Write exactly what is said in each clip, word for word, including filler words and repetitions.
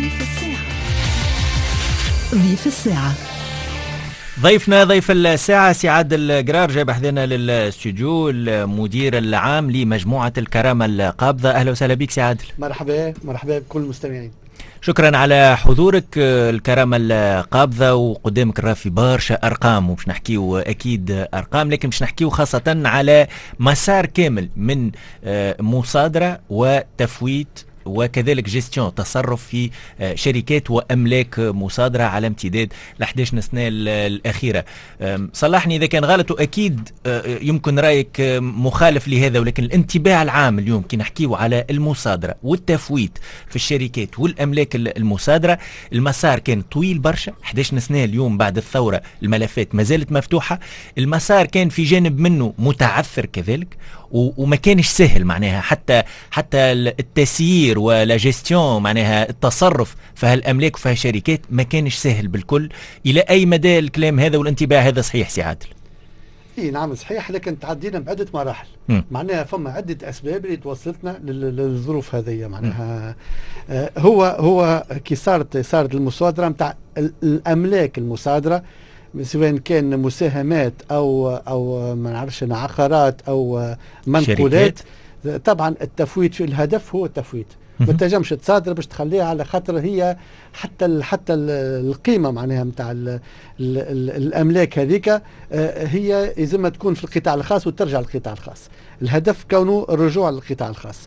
ضيف الساعة. ضيف الساعة ضيفنا ضيف الساعة سي عادل القرار جاي بحذنا للاستوديو المدير العام لمجموعة الكرامة القابضة. أهلا وسهلا بك سي عادل. مرحبا مرحبا بكل المستمعين. شكرا على حضورك. الكرامة القابضة وقدامك راه في برشا أرقام ومش نحكيو أكيد أرقام، لكن مش نحكيو خاصة على مسار كامل من مصادرة وتفويت وكذلك جيستيون تصرف في شركات وأملاك مصادرة على امتداد الأحد عشر سنة الأخيرة. صلحني إذا كان غلط، وأكيد يمكن رأيك مخالف لهذا، ولكن الانطباع العام اليوم كي نحكيو على المصادرة والتفويت في الشركات والأملاك المصادرة، المسار كان طويل برشا. أحد عشر سنة اليوم بعد الثورة الملفات ما زالت مفتوحة، المسار كان في جانب منه متعثر كذلك، وما كانش سهل معناها حتى حتى التسيير ولا جيستيون معناها التصرف في هالاملاك وفي هالشركات ما كانش سهل بالكل. الى اي مدى الكلام هذا والانطباع هذا صحيح سي عادل؟ اي نعم صحيح، لكن تعدينا بعده مراحل. م. معناها فما عده اسباب اللي توصلتنا للظروف هذه. معناها آه هو هو كي صارت صارت المصادره نتاع الاملاك المصادره، سواء كان مساهمات او او ما نعرفش عقارات او منقولات. طبعا التفويت في الهدف هو التفويت، ما تنجمش تصادر باش تخليها على خاطر هي حتى ال حتى ال القيمه معناها نتاع الاملاك هذيك هي لازم تكون في القطاع الخاص وترجع للقطاع الخاص. الهدف كونه الرجوع للقطاع الخاص.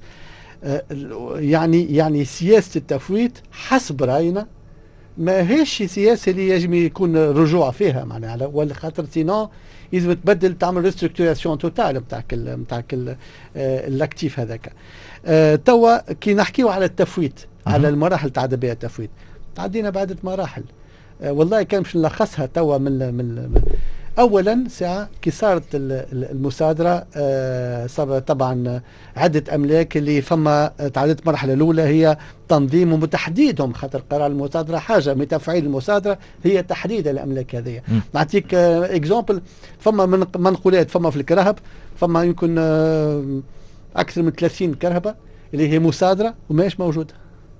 يعني يعني سياسه التفويت حسب راينا ما هيش سياسه اللي يجب يكون رجوع فيها معناها، ولا خاطر سينو لازم تبدل تعمل ريستركتوراسيون توتال نتاعك نتاعك الاكتيف هذاك. أه توا كي نحكيو على التفويت، على المراحل تاع بها التفويت تعدينا بعدة مراحل. أه والله كان باش نلخصها توا من من اولا ساعه كي صارت المصادره. أه صار طبعا عده املاك اللي فما تعدت المرحله الاولى هي تنظيم وتحديدهم، خاطر قرار المصادره حاجه من تفعيل المصادره هي تحديد الاملاك هذه. نعطيك أه اكزامبل، فما من منقولات فما في الكرهب فما يمكن أه اكثر من ثلاثين كرهبه اللي هي مصادره وماهيش موجوده،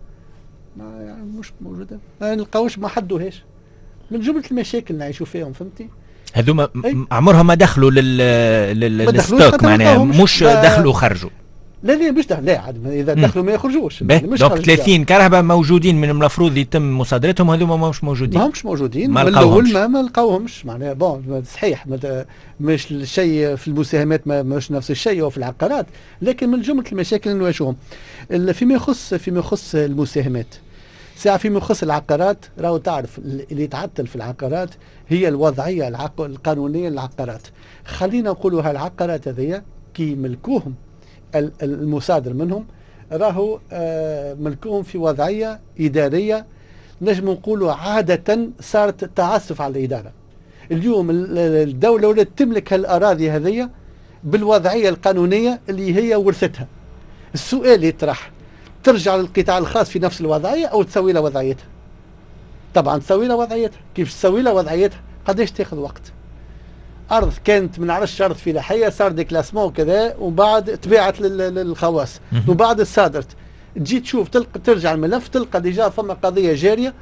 ما يعني مش موجوده، ما نلقاوش ما حدوهاش من جمله المشاكل نعيشوا فيهم. فهمتي؟ هذوما عمرهم ما دخلوا لل للستوك معناها، مش دخلوا وخرجوا. لا لا مش دخل، لا عاد اذا دخلوا ما يخرجوش. دونك ثلاثين كرهبه موجودين من المفروض يتم مصادرتهم، هذوما ماهمش موجودين. ماهمش موجودين ما لقاوهمش ما, ما لقاوهمش معناها. بون صحيح مش الشيء في المساهمات ما مش نفس الشيء وفي العقارات، لكن من جمله المشاكل اللي نواجههم فيما يخص فيما يخص المساهمات. ساعة فيما يخص العقارات راهو تعرف اللي يتعطل في العقارات هي الوضعية القانونية للعقارات. خلينا نقولوا هالعقارات هذيا كي ملكوهم المصادر منهم راهو آه ملكوهم في وضعية إدارية نجم نقولوا عادة صارت تعسف على الإدارة. اليوم الدولة ولات تملك هالأراضي هذيا بالوضعية القانونية اللي هي ورثتها. السؤال يطرح، ترجع للقطاع الخاص في نفس الوضعية أو تسوي لها وضعيتها؟ طبعا تسوي لها وضعيتها. كيف تسوي لها وضعيتها؟ قديش تاخذ وقت؟ أرض كانت من عرش أرض فلاحية صار ديكلاسمون وكذا، وبعد تباعت للخواص وبعد صادرت، تجي تشوف تلقى ترجع الملف تلقى ديجا فما قضية جارية.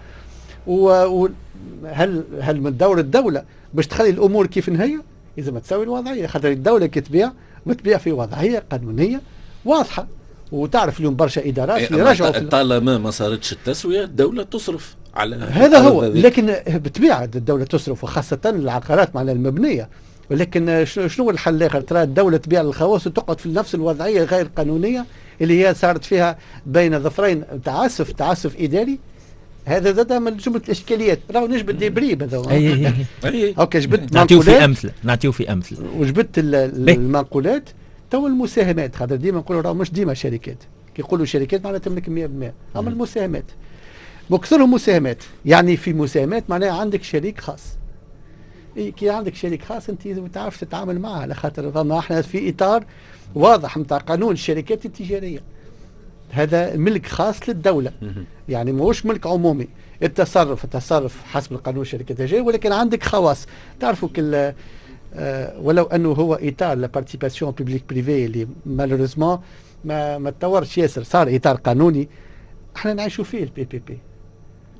وهل هل من دور الدولة باش تخلي الأمور كيف هي؟ إذا ما تسوي الوضعية، خاطر الدولة كي تبيع وتبيع في وضعية قانونية واضحة. وتعرف اليوم برشا ادارات اللي رجعوا طالما ما صارتش التسويه الدوله تصرف على هذا هو، لكن بطبيعه الدوله تصرف وخاصه العقارات معنا المبنيه. ولكن شنو الحل الاخر؟ ترى الدوله تبيع للخواص وتقعد في نفس الوضعيه غير قانونيه اللي هي صارت فيها بين ظفرين تعسف تعسف اداري. هذا زاد من جمله الاشكاليات. راهو نجبد دي بريب هذا. اي اي اوكي جبت نعطيو في امثله نعطيو في امثله وجبت المنقولات. تو المساهمات، خاطر ديما نقولوا راه مش ديما شركات، كي يقولوا شركات معناتها تملك مية بالمية، اما المساهمات مكثرهم مساهمات. يعني في مساهمات معناها عندك شريك خاص. إيه كي عندك شريك خاص انت لازم تعرف تتعامل معه، على خاطر فما احنا في اطار واضح نتاع قانون الشركات التجاريه. هذا ملك خاص للدوله، يعني ماهوش ملك عمومي. التصرف التصرف حسب القانون الشركات التجاريه، ولكن عندك خواص. تعرفوا كل أه ولو انه هو اطار لا بارتيسيباسيون بيبليك بريفي اللي مالوريزمون ما ما تطورش ياسر، صار اطار قانوني احنا نعيشوا فيه البي بي بي.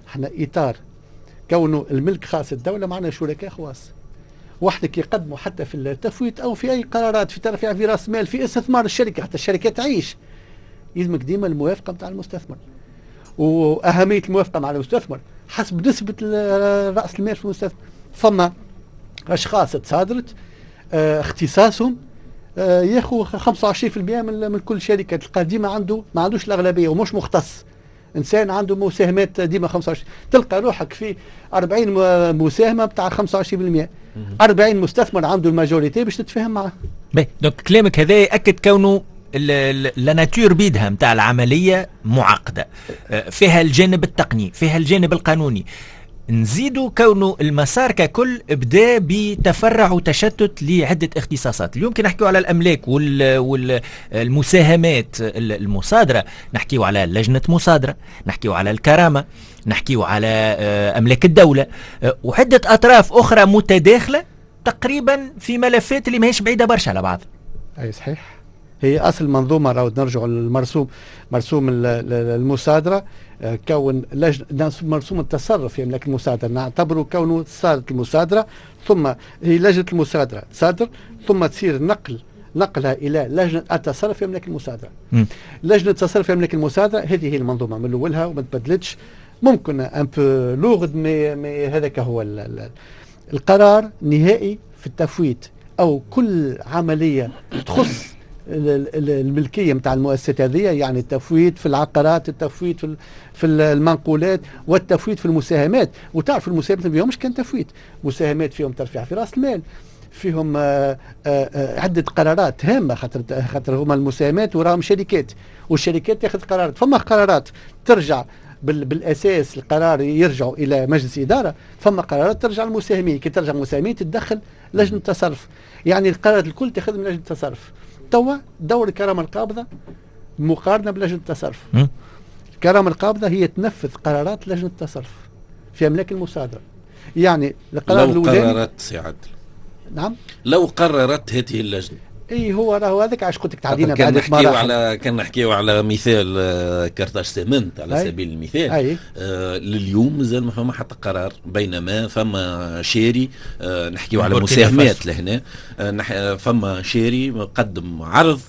احنا اطار كونه الملك خاص الدوله، معنا شركاء خواص، واحنا كي يقدموا حتى في التفويت او في اي قرارات في ترفيع في راس مال في استثمار الشركه، حتى الشركه تعيش يلزمك ديما الموافقه نتاع المستثمر، واهميه الموافقه مع المستثمر حسب نسبه راس المال في المستثمر. ثم اشخاص تصادرت اه اختصاصهم اه ياخذ خمسة وعشرين بالمئة من, من كل شركه، تلقى ديما عنده ما عندوش الاغلبيه ومش مختص، انسان عنده مساهمات ديما خمسة وعشرين، تلقى روحك في أربعين مساهمه بتاع خمسة وعشرين بالمئة، أربعين مستثمر عنده الماجوريتي باش تتفاهم معه. باهي دونك كلامك هذا ياكد كونه لا ناتور بيدها نتاع العمليه معقده، فيها الجانب التقني فيها الجانب القانوني، نزيدوا كونه المسار ككل بدا بتفرع وتشتت لعده اختصاصات. اليوم كي نحكيو على الاملاك والمساهمات المصادره، نحكيو على لجنه مصادره، نحكيو على الكرامه، نحكيو على املاك الدوله وعده اطراف اخرى متداخله تقريبا في ملفات اللي ماهيش بعيده برشا على بعض. اي صحيح، هي اصل منظومه. راهو نرجعوا للمرسوم، مرسوم المصادره كون لجنه مرسوم التصرف في املاك المصادره، نعتبره كونه صارت المصادره ثم هي لجنه المصادره تصادر ثم تصير نقل نقلها الى لجنه التصرف في املاك المصادره. م. لجنه التصرف في املاك المصادره هذه هي المنظومه من اولها وما تبدلتش، ممكن ان بو لوغد مي, مي هذاك هو ال ال القرار نهائي في التفويت او كل عمليه تخص الملكيه نتاع المؤسسات هذه، يعني التفويت في العقارات، التفويت في في المنقولات، والتفويت في المساهمات. وتعرف المساهمات ما فيهمش كان تفويت، مساهمات فيهم ترفيع في راس المال، فيهم آآ آآ عده قرارات هامه، خاطر خاطر هما المساهمات وراهم شركات، والشركات تاخذ قرارات. فما قرارات ترجع بالاساس القرار يرجعوا الى مجلس اداره، فما قرارات ترجع للمساهمين، كي ترجع المساهمين تتدخل لجنه التصرف، يعني القرارات الكل تاخذ من لجنه التصرف. توا دور الكرامه القابضه مقارنه بلجنه التصرف. الكرامه القابضه هي تنفذ قرارات لجنه التصرف في املاك المصادره، يعني القرار لو الاولاني قررت سي عدل. نعم، لو قررت هذه اللجنه. اي هو راهو هذاك عاش قلت لك تعدينا بعد مراحل. على كان نحكيو على مثال كرتاج سيمنت على أي. سبيل المثال أي. آه لليوم مازال ما فما حتى قرار، بينما فما شاري آه نحكيو على مساهمات لهنا آه فما شاري مقدم عرض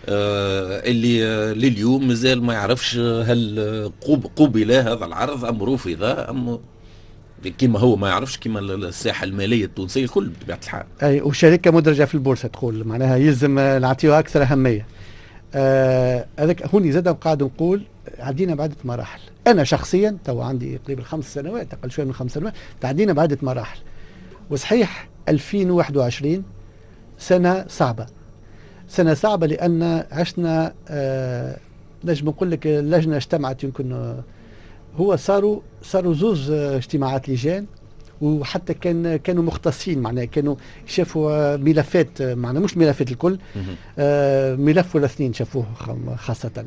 آه اللي آه لليوم مازال ما يعرفش هل قبل هذا العرض ام رفض ام كما هو ما يعرفش كما الساحه الماليه التونسيه الكل بطبيعه الحال. اي وشركه مدرجه في البورصه تقول معناها يلزم نعطيوها اكثر اهميه. هذاك آه هوني زاد قاعد نقول عدينا بعده مراحل. انا شخصيا تو عندي قريب خمس سنوات، اقل شويه من خمس سنوات، تعدينا بعده مراحل. وصحيح ألفين وواحد وعشرين سنه صعبه، سنه صعبه لان عشنا آه نجم نقول لك اللجنه اجتمعت يمكن آه هو صاروا صاروا زوز اجتماعات لجان، وحتى كان كانوا مختصين معناها كانوا شافوا ملفات معناها مش ملفات الكل، آه ملف ولا اثنين شافوه خاصة.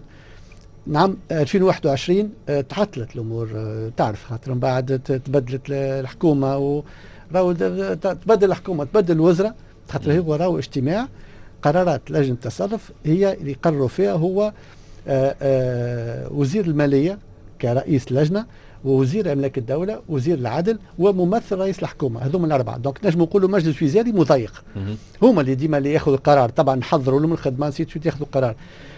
نعم ألفين وواحد وعشرين آه تعطلت الامور، آه تعرف خاطر من بعد تبدلت الحكومة وراو تبدل الحكومة تبدل الوزراء، خاطر هو راو اجتماع قرارات لجنة التصرف هي اللي قرروا فيها هو آه آه وزير المالية كرئيس اللجنه، ووزير املاك الدوله، وزير العدل، وممثل رئيس الحكومه، هذوما الاربعه. دونك نجم نقولوا مجلس وزاري مضيق، هما اللي ديما اللي ياخذوا القرار. طبعا نحضروا لهم الخدمه نسيت ياخذوا القرار،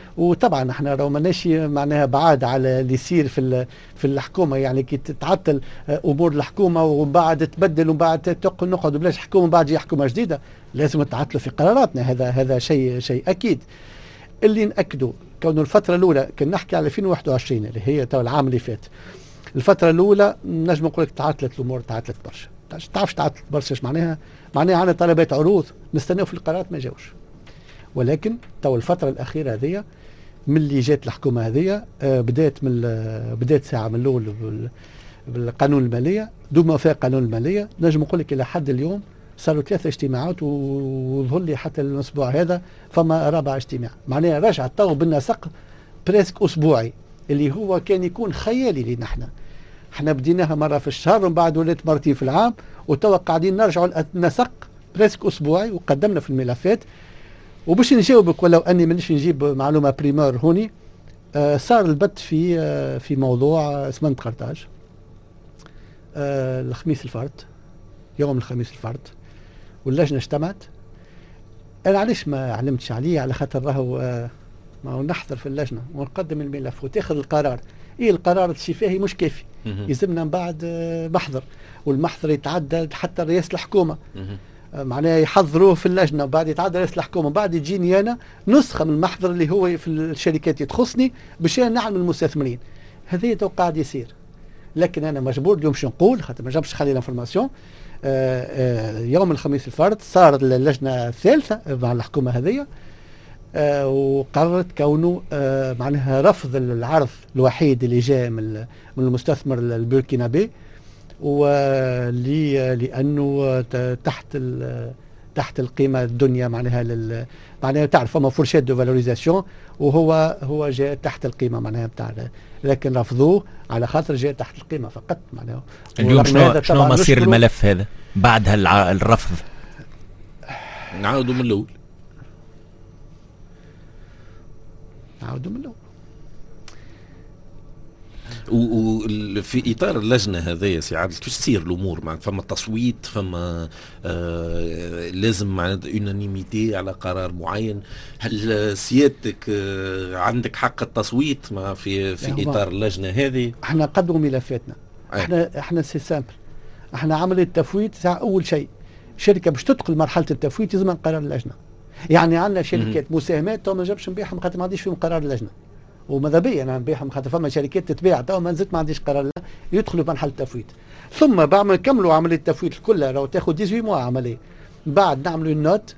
وطبعا احنا راهو ماناش معناها بعاد على اللي يصير في في الحكومه، يعني كي تتعطل امور الحكومه ومن بعد تبدل ومن بعد تقعد نقعد بلاش حكومه بعد يجي حكومه جديده، لازم تعطلوا في قراراتنا. هذا هذا شيء شيء اكيد. اللي ناكدوا كون الفتره الاولى كان نحكي على ألفين وواحد وعشرين اللي هي تو العام اللي فات، الفتره الاولى نجم نقول لك تعطلت الامور، تعطلت برشا. تعرفش تعطلت برشا ايش معناها؟ معناها عندنا طلبات عروض نستناو في القرارات ما جاوش، ولكن تو الفتره الاخيره هذه من اللي جات الحكومه هذه بدات من بدات ساعه من الاول بالقانون الماليه، دون ما فيها قانون الماليه نجم نقول لك الى حد اليوم صاروا ثلاثة اجتماعات وظهر لي حتى الاسبوع هذا فما رابع اجتماع، معناها رجعت تو بالنسق بريسك اسبوعي اللي هو كان يكون خيالي لنا احنا. احنا بديناها مره في الشهر ومن بعد ولات مرتين في العام، وتوا قاعدين نرجعوا النسق بريسك اسبوعي، وقدمنا في الملفات. وباش نجاوبك ولو اني مانيش نجيب معلومه بريمور هوني، آه صار البت في آه في موضوع اسمنت قرطاج. آه الخميس الفرد، يوم الخميس الفرد، واللجنه اجتمعت. انا علاش ما علمتش عليه؟ على خاطر راهو آه ما هو نحضر في اللجنه ونقدم الملف وتاخذ القرار. ايه القرار الشفاهي مش كافي، يلزمنا من بعد آه محضر، والمحضر يتعدى حتى رئاسه الحكومه، آه معناها يحضروه في اللجنه وبعد يتعدى رئاسه الحكومه، بعد يجيني انا نسخه من المحضر اللي هو في الشركات تخصني باش نعلم المستثمرين. هذا تو قاعد يصير، لكن انا مجبور اليوم باش نقول خاطر ما جابش خلي الانفورماسيون. آه آه يوم الخميس الفرد صار اللجنه الثالثه مع الحكومه هذه، آه وقررت كونه آه معناها رفض العرض الوحيد اللي جاء من من المستثمر البوركينابي، ولي لانه تحت تحت القيمه الدنيا معناها لل معناها تعرف فما فورشيت دو فالوريزاسيون، وهو هو جاء تحت القيمه معناها بتاع، لكن رفضوه على خاطر جاء تحت القيمه فقط معناها. اليوم شنو شنو مصير الملف هذا بعد هالرفض؟ نعاودوا من الاول نعاودوا من الاول وفي اطار اللجنه هذايا سي عادل كيفاش تصير الامور؟ معناتها فما تصويت، فما آه لازم معناتها يونانيميتي على قرار معين. هل سيادتك آه عندك حق التصويت مع في في اطار اللجنه هذه؟ احنا قدموا ملفاتنا، احنا احنا سي سامبل، احنا عمليه التفويت ساعه اول شيء شركه باش تدخل مرحله التفويت لازم قرار اللجنه. يعني عندنا شركات مساهمات تو ما جابش نبيعهم خاطر ما عنديش فيهم قرار اللجنه، وماذا بيا انا نبيعهم خاطر فما شركات تتباع تو ما نزلت ما عنديش قرار لا يدخلوا مرحله التفويت. ثم بعد ما نكملوا عمليه التفويت كلها راهو تاخذ ثمانية عشر موا عمليه، بعد نعملوا النوت،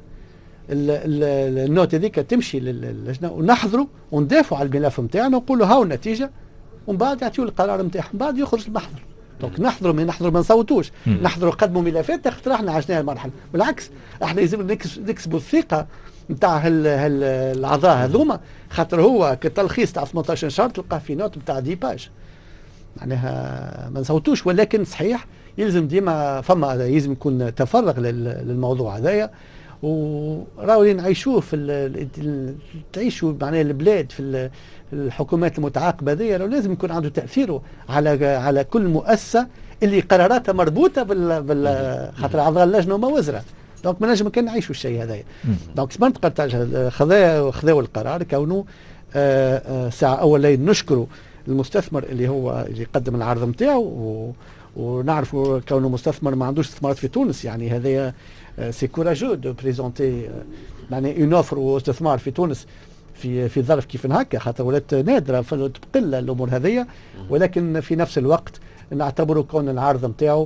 النوت هذيك تمشي للجنه ونحضروا وندافعوا على الملف نتاعنا ونقولوا هاو النتيجه، ومن بعد يعطيوا القرار نتاعهم، بعد يخرج المحضر. دونك نحضروا ما نحضروا ما نصوتوش، نحضروا قدموا ملفات خاطر احنا عشنا المرحله، بالعكس احنا لازم نكسبوا الثقه نتاع الاعضاء هذوما، خاطر هو كتلخيص تاع ثمانية عشر شهر تلقاه في نوت نتاع عشرة باج، معناها ما نصوتوش. ولكن صحيح يلزم ديما فما يلزم يكون تفرغ للموضوع هذايا، وراهو نعيشوه في تعيشوا معناها البلاد في الحكومات المتعاقبه هذيا، لازم يكون عنده تاثيره على على كل مؤسسه اللي قراراتها مربوطه بال خاطر اعضاء اللجنه وما وزراء. دونك ما نجم كان نعيشوا الشيء هذايا. دونك المنطقه تاع خذا خذاو القرار كونه آآ آآ ساعه اول نشكروا المستثمر اللي هو اللي قدم العرض نتاعو، ونعرفوا كونه مستثمر ما عندوش استثمارات في تونس، يعني هذايا سي كوراجو دو بريزونتي يعني اون اوفر واستثمار في تونس في في ظرف كيف هكا، خاطر ولات نادره فتقل الامور هذيا. ولكن في نفس الوقت نعتبروا كون العرض نتاعو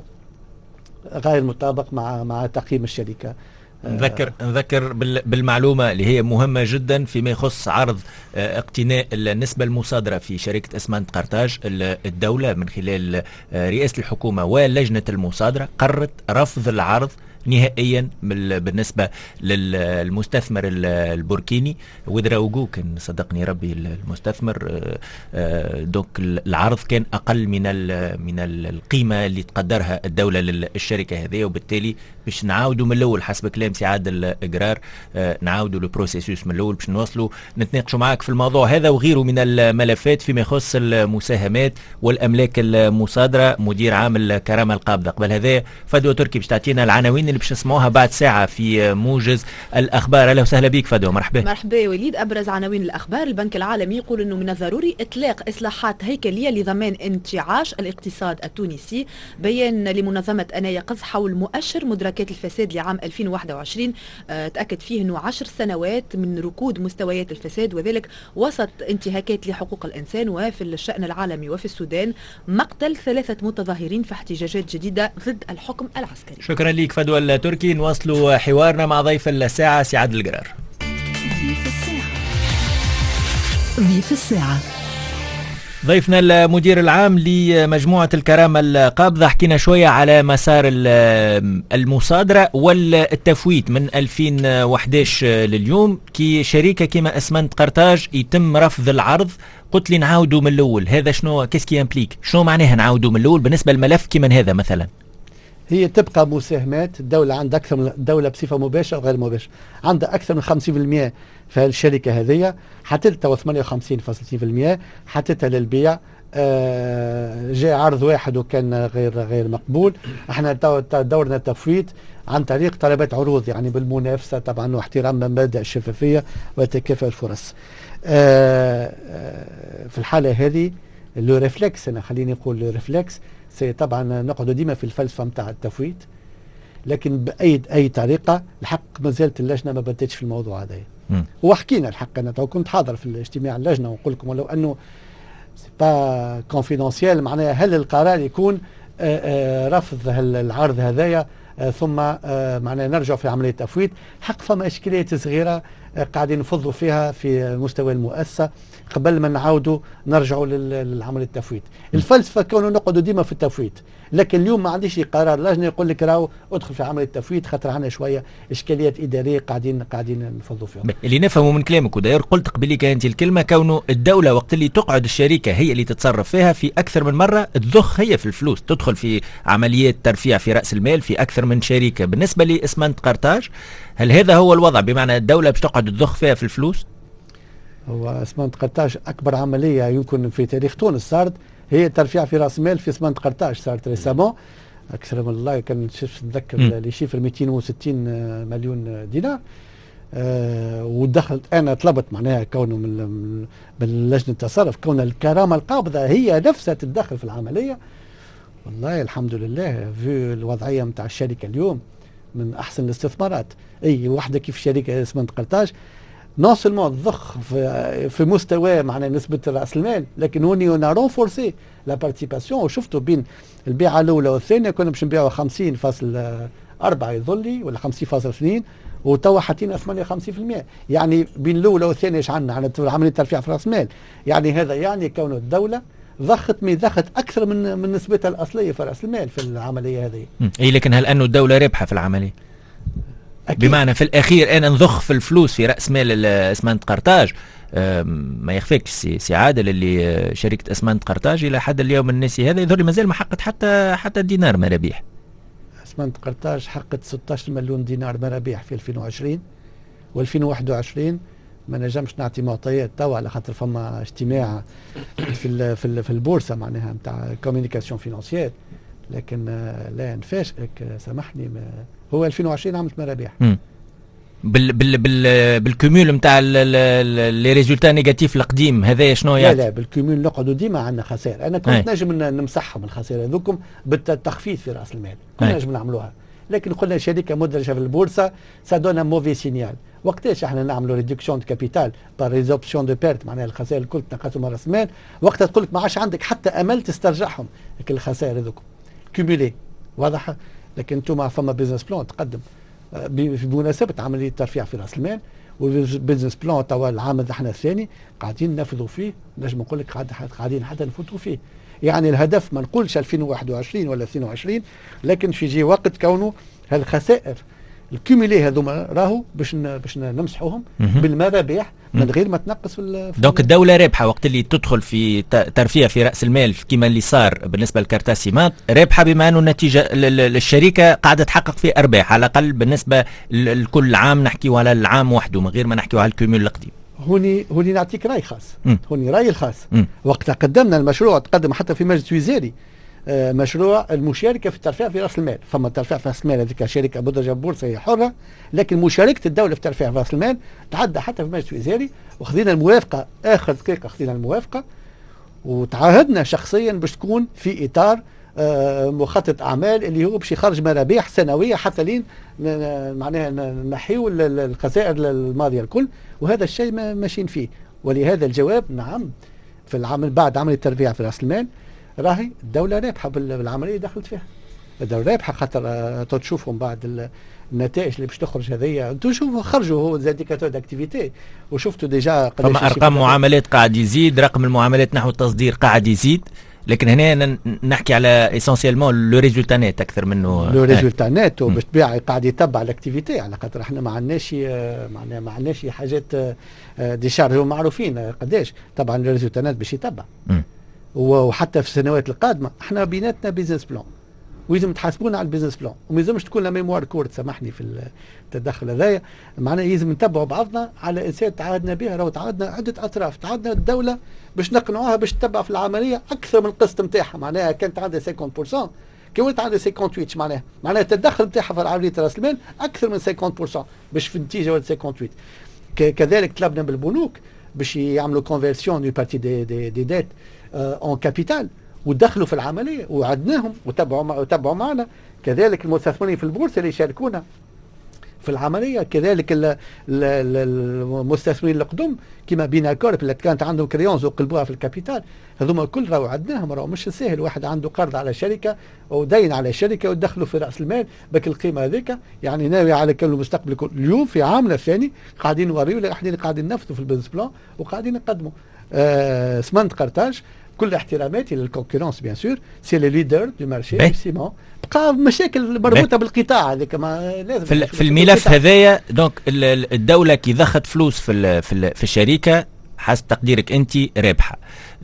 غير مطابق مع مع تقييم الشركه. نذكر نذكر بالمعلومه اللي هي مهمه جدا فيما يخص عرض اقتناء النسبه المصادره في شركه اسمنت قرطاج. الدوله من خلال رئاسه الحكومه ولجنه المصادره قررت رفض العرض نهائيا بالنسبه للمستثمر البوركيني ودراوغو، كان صدقني ربي المستثمر. دوك العرض كان اقل من من القيمه اللي تقدرها الدوله للشركه هذه، وبالتالي باش نعاودوا من الاول حسب كلام سعاد القرار، نعاودوا البروسيسوس من الاول باش نوصلوا نتناقشوا معك في الموضوع هذا وغيره من الملفات فيما يخص المساهمات والاملاك المصادره. مدير عام الكرامه القابضه. قبل هذا فدوى تركي باش تعطينا العناوين اللي باش نسمعوها بعد ساعه في موجز الاخبار. اهلا وسهلا بك فدوى. مرحبا. مرحبا وليد. ابرز عناوين الاخبار: البنك العالمي يقول انه من الضروري اطلاق اصلاحات هيكليه لضمان انتعاش الاقتصاد التونسي. بيان لمنظمه انا يقظ حول مؤشر مدركات الفساد لعام ألفين وواحد وعشرين أه تاكد فيه انه عشر سنوات من ركود مستويات الفساد، وذلك وسط انتهاكات لحقوق الانسان وفي الشان العالمي وفي السودان مقتل ثلاثه متظاهرين في احتجاجات جديده ضد الحكم العسكري. شكرا لك فدوى التركي. نواصلوا حوارنا مع ضيف الساعه سعاد القرار. ضيف الساعه ضيف الساعه ضيفنا المدير العام لمجموعة الكرامة القابضة. حكينا شوية على مسار المصادرة والتفويت من ألفين وأحد عشر لليوم، كي شركة كما اسمنت قرطاج يتم رفض العرض. قلت لي نعاودوا من الأول، هذا شنو كيسكي امبليك؟ شنو معناها نعاودوا من الأول بالنسبة للملف كما هذا مثلا؟ هي تبقى مساهمات الدولة عندها أكثر من الدولة بصفة مباشرة وغير مباشرة، عندها أكثر من خمسين بالمئة في الشركة هذه، حتى ثمانية وخمسين فاصلة ستين بالمئة حتى للبيع آه جاء عرض واحد وكان غير غير مقبول. احنا دورنا التفويت عن طريق طلبات عروض، يعني بالمنافسه طبعا واحترام مبادئ الشفافيه وتكافؤ الفرص. آه آه في الحاله هذه لو ريفلكس، انا خليني نقول لو ريفلكس سي طبعا نقعدوا ديما في الفلسفه نتاع التفويت، لكن باي اي طريقه الحق ما زالت اللجنه ما بدتش في الموضوع هذا. وحكينا الحق، انا كنت حاضر في الاجتماع اللجنه ونقول لكم ولو انه سي با كونفيدونسيال، معناها هل القرار يكون آآ آآ رفض العرض هذايا ثم معناها نرجع في عمليه تفويت. حق فما اشكاليات صغيره قاعدين نفضوا فيها في مستوى المؤسسه قبل ما نعاودوا نرجعوا للعمليه التفويت. الفلسفه كونه نقعدوا ديما في التفويت، لكن اليوم ما عنديش قرار لجنه يقول لك راهو ادخل في عمليه التفويت خاطر عندنا شويه اشكاليات اداريه قاعدين قاعدين نفضوا فيهم. اللي نفهمه من كلامك وداير قلت قبلي كانت الكلمه كونه الدوله وقت اللي تقعد الشركه هي اللي تتصرف فيها في اكثر من مره، تضخ هي في الفلوس، تدخل في عمليات ترفيع في راس المال في اكثر من شركه. بالنسبه لاسمنت قرطاج هل هذا هو الوضع، بمعنى الدوله باش تقعد تضخ فيها في الفلوس؟ هو اسمنت قرطاج اكبر عمليه يمكن في تاريخ تونس صارت هي ترفيع في راس مال في اسمنت قرطاج، صارت ريسامون اكثر من الله كان نتذكر لي شيفر مئتين وستين مليون دينار. أه ودخلت انا طلبت معناها كونه من من لجنه التصرف كون الكرامه القابضه هي نفسها تتدخل في العمليه. والله الحمد لله في الوضعيه نتاع الشركه اليوم من احسن الاستثمارات. اي وحده كيف شركه اسمنت قرطاج نون سولمون تضخ في, في مستوى معناها نسبه راس المال، لكن هوني اون رونفورسي لا بارتيسيباسيون. وشفتوا بين البيعه الاولى والثانيه كنا باش نبيعوا خمسين فاصل أربعة يظلي ولا خمسين فاصل اثنين وتوا حاطين ثمانية وخمسين بالمئة، يعني بين الاولى والثانيه ايش عندنا عن عمليه ترفيع في راس المال. يعني هذا يعني كون الدوله ضخت مي ضخت اكثر من من نسبتها الاصليه في راس المال في العمليه هذه. اي لكن هل انه الدوله رابحه في العمليه؟ أكيد. بمعنى في الاخير انا نضخ في الفلوس في راس مال اسمنت قرطاج. ما يخفيكش سي, سي عادل اللي شركه اسمنت قرطاج الى حد اليوم الناسي هذا يظهر مازال ما حققت حتى حتى دينار مرابيح. اسمنت قرطاج حققت ستة عشر مليون دينار مرابيح في ألفين وعشرين وألفين وواحد وعشرين ما نجمش نعطي معطيات توا على خاطر فما اجتماع في ال في ال في البورصه معناها نتاع كوميونيكاسيون فينانسيير، لكن لا نفاجئك سامحني هو ألفين وعشرين عملت مرابيح. بال بال بال بالكوميول نتاع لي ريزولتا نيجاتيف القديم هذا شنو يعني؟ لا لا بالكوميول نقعدوا ديما عندنا خسائر. انا كنت نجم نمسحهم الخسائر هذوكم بالتخفيض في راس المال، كنا نجم نعملوها، لكن قلنا شركه مدرجه في البورصه سادونا موفي سينيال. وقتاش احنا نعملوا ريدكسيون دو كابيتال بار ريزوبسيون دو بيرت معناها الخسائر الكل تنقسم راس المال، وقتها تقول لك ما عادش عندك حتى امل تسترجعهم لكن الخسائر هذوك كوميلي واضحه. لكن انتم فما بيزنس بلان تقدم بمناسبه عمليه ترفيع في راس المال، والبيزنس بلان توا العام احنا الثاني قاعدين ننفذوا فيه، نجم نقول لك قاعدين حتى نفوتوا فيه. يعني الهدف ما نقولش ألفين وواحد وعشرين ولا اثنين وعشرين، لكن في جي وقت كونه هالخسائر الكوميلي هذوما راهو باش باش نمسحوهم بالمرابح من غير ما تنقص في دونك الدوله رابحه وقت اللي تدخل في ترفيع في راس المال كما اللي صار بالنسبه لكارتا سيمانت، رابحه بما انه النتيجه الشركه قاعده تحقق فيه ارباح على الاقل بالنسبه لكل عام، نحكيو على العام وحده من غير ما نحكيو على الكوميول القديم. هوني هوني نعطيك راي خاص، م. هوني راي الخاص. م. وقت قدمنا المشروع تقدم حتى في مجلس وزاري آه مشروع المشاركه في الترفيع في راس المال. فما الترفيع في راس المال هذيك شركه مدرجه بورصه هي حره، لكن مشاركه الدوله في الترفيع في راس المال تعدى حتى في مجلس وزاري، وخذينا الموافقه اخر دقيقه، خذينا الموافقه وتعهدنا شخصيا باش تكون في اطار آه مخطط اعمال اللي هو باش يخرج مرابيح سنويه حتى لين معناها نحيو الخسائر الماضيه الكل، وهذا الشيء ماشيين فيه. ولهذا الجواب نعم في العمل بعد عمل الترفيع في راس المال راهي الدوله رابحه بالعمليه دخلت فيها. الدوله رابحه خاطر آه تشوفهم بعد النتائج اللي باش تخرج هذيا، انتم شوفوا خرجوا هو زاديكاتور داكتيفيتي وشفتوا ديجا فما ارقام معاملات قاعد يزيد، رقم المعاملات نحو التصدير قاعد يزيد، لكن هنا نحكي على اسونسيالمون لو ريزولتا نت اكثر منه لو ريزولتا نت. وباش تبيع قاعد يتبع الاكتيفيتي على خاطر احنا ما عندناش معناها ما عندناش حاجات دي شارج معروفين قداش طبعا الريزولتا نت باش يتبع. وحتى في السنوات القادمه احنا بيناتنا بيزنس بلان ويلزم تحاسبونا على البيزنس بلان، وما يلزمش تكون لا ميموار كورت سامحني في التدخل هذايا. معناها يلزم نتبعوا بعضنا على اساس تعهدنا بها، راهو تعهدنا عده اطراف، تعهدنا الدوله باش نقنعوها باش تتبع في العمليه اكثر من القسط نتاعها. معناها كانت عندها خمسين بالمئة كي ولات عندها ثمانية وخمسين معناها معناها التدخل نتاعها في عمليه راس المال اكثر من خمسين بالمئة باش في النتيجه ولات ثمانية وخمسين. كذلك طلبنا بالبنوك باش يعملوا كونفيرسيون دو بارتي دي دي, دي ديت اون كابيتال ودخلوا في العمليه وعدناهم وتبعوا وتبعوا معنا. كذلك المستثمرين في البورصه اللي يشاركونا في العمليه، كذلك المستثمرين القدم كما بينا كورب اللي كانت عندهم كريونز وقلبوها في الكابيتال، هذوما الكل راهو عدناهم. راهو مش سهل واحد عنده قرض على شركه او دين على شركه ودخلوا في راس المال بك القيمه هذيك، يعني ناوي على كل المستقبل كل. اليوم في عامنا الثاني قاعدين نوريو احنا قاعدين ننفذوا في البيزنس بلان وقاعدين نقدموا آه سمنت قرطاج. كل احتراماتي للكونكورونس بيان سور، سي لي ليدر دو مارشي سيمون. بقى مشاكل مربوطه بالقطاع هذيك ما لازم في, في الملف هذايا. دونك الدوله كي ضخت فلوس في في, في الشركه حسب تقديرك انت رابحه،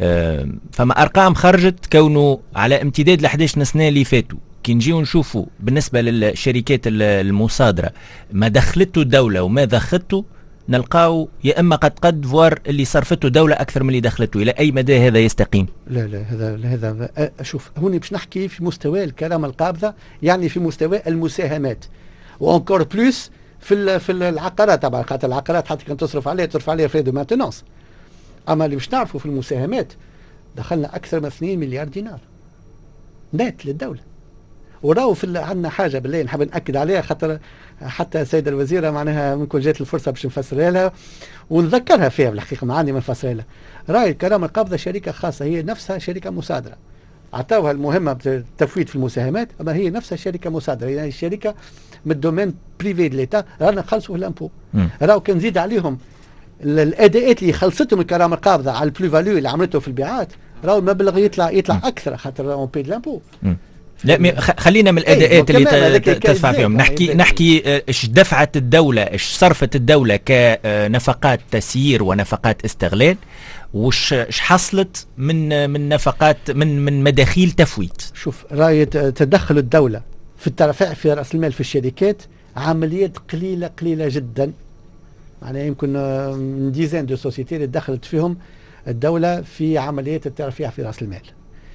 فما ارقام خرجت كونه على امتداد ل احد عشر سنه اللي فاتوا كي نجيو نشوفوا بالنسبه للشركات المصادره ما دخلته الدوله وما ضخته، نلقاو يا اما قد قد فوار اللي صرفته دوله اكثر من اللي دخلته. الى اي مدى هذا يستقيم؟ لا لا هذا هذا اشوف هوني باش نحكي في مستوى الكرامه القابضه، يعني في مستوى المساهمات وانكور بلوس في في العقارات. طبعا خاطر العقارات حتى كان تصرف عليها تصرف عليها فري دو مانتونونس. اما اللي باش نعرفوا في المساهمات دخلنا اكثر من اثنين مليار دينار نات للدوله. وراو في عندنا حاجه بالله نحب ناكد عليها، خاطر حتى السيده الوزيره معناها ممكن جات الفرصه باش نفسرها لها ونذكرها فيها بالحقيقه، ما عندي ما نفسرها لها. راي الكرامه القابضه شركه خاصه، هي نفسها شركه مصادره، عطاوها المهمه بالتفويض في المساهمات، اما هي نفسها شركه مصادره، يعني الشركه من الدومين بريفي دو ليتا رانا نخلصوا في الامبو. راهو كان نزيد عليهم الاداءات اللي خلصتهم الكرامه القابضه على البلو فاليو اللي عملته في البيعات، راهو المبلغ يطلع يطلع اكثر خاطر اون بي لامبو. لا خلينا من الاداءات اللي تدفع فيهم، نحكي نحكي ايش دفعت الدوله، ايش صرفت الدوله كنفقات تسيير ونفقات استغلال، وش حصلت من من نفقات من من مداخيل تفويض. شوف راي تدخل الدوله في الترفع في راس المال في الشركات عمليات قليله قليله جدا، معناها يمكن من ديزين دو سوسيتي اللي دخلت فيهم الدوله في عمليات الترفيع في راس المال.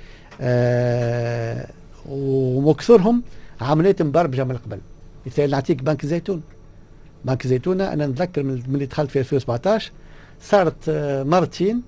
آه ومكثرهم عمليات مبرمجه من قبل. مثال نعطيك بنك الزيتون. بنك الزيتونه انا نتذكر من اللي دخلت في ألفين وسبعطاش صارت آه مرتين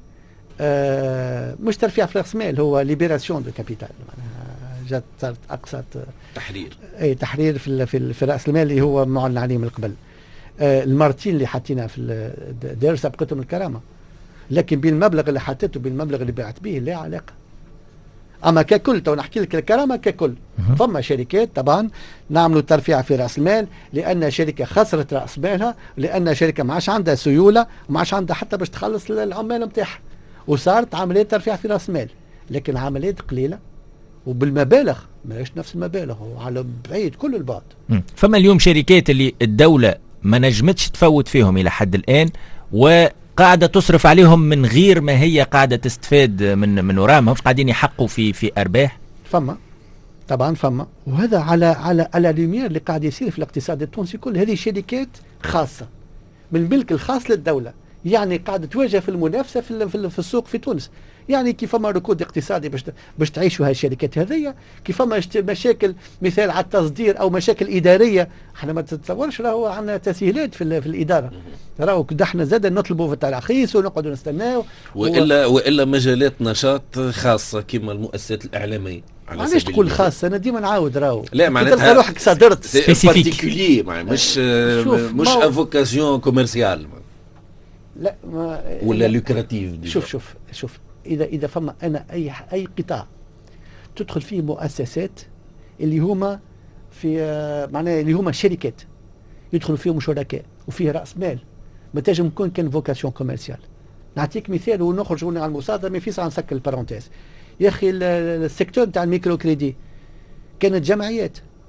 آه مش ترفيع في راس مال، هو ليبراسيون دو كابيتال، معناها جات صارت اقصت تحرير اي تحرير في في, في راس المال اللي هو معلن عليه من قبل. آه المرتين اللي حطينا في داير سبقتهم الكرامه، لكن بين المبلغ اللي حطيته وبين المبلغ اللي بعت به لا علاقه. اما ككل تو نحكي لك الكرامه ككل، فما شركات طبعا نعملوا ترفيع في راس المال لان شركه خسرت راس مالها، لان شركه ما عادش عندها سيوله وما عادش عندها حتى باش تخلص العمال نتاعها، وصارت عمليه ترفيع في راس مال، لكن عمليات قليله وبالمبالغ ماهيش نفس المبالغ وعلى بعيد كل البعد. فما اليوم شركات اللي الدوله ما نجمتش تفوت فيهم الى حد الان و قاعدة تصرف عليهم من غير ما هي قاعدة تستفاد من من وراها، ماهمش قاعدين يحققوا في في ارباح. فما طبعا فما، وهذا على على على لومير اللي قاعد يصير في الاقتصاد التونسي كل. هذه شركات خاصة من الملك الخاص للدولة، يعني قاعدة تواجه في المنافسة في في السوق في تونس. يعني كيف ما ركود اقتصادي باش باش تعيشوا هاي الشركات هذيا، كيف ما مشاكل مثال على التصدير او مشاكل اداريه، احنا ما تتصورش راهو عندنا تسهيلات في, في الاداره، راهو احنا زاد نطلبوا في التراخيص ونقعدوا نستناو والا و... والا مجالات نشاط خاصه كما المؤسسات الاعلاميه. معليش تقول خاصه، انا ديما نعاود راهو لا معناتها تلقى روحك صدرت سبيسيفيك مش مش افوكاسيون كوميرسيال لا ما ولا لوكراتيف. شوف شوف شوف اذا اذا فما انا اي اي قطاع تدخل فيه مؤسسات اللي هما في معناها اللي هما شركات يدخلوا فيهم شركاء وفيه راس مال، ما تنجم يكون كان فوكاسيون كوميرسيال. نعطيك مثال ونخرجوا على المصادره، ما فيش نسكر البارونتيز. يا اخي السيكتور تاع الميكرو كريدي كانت جمعيات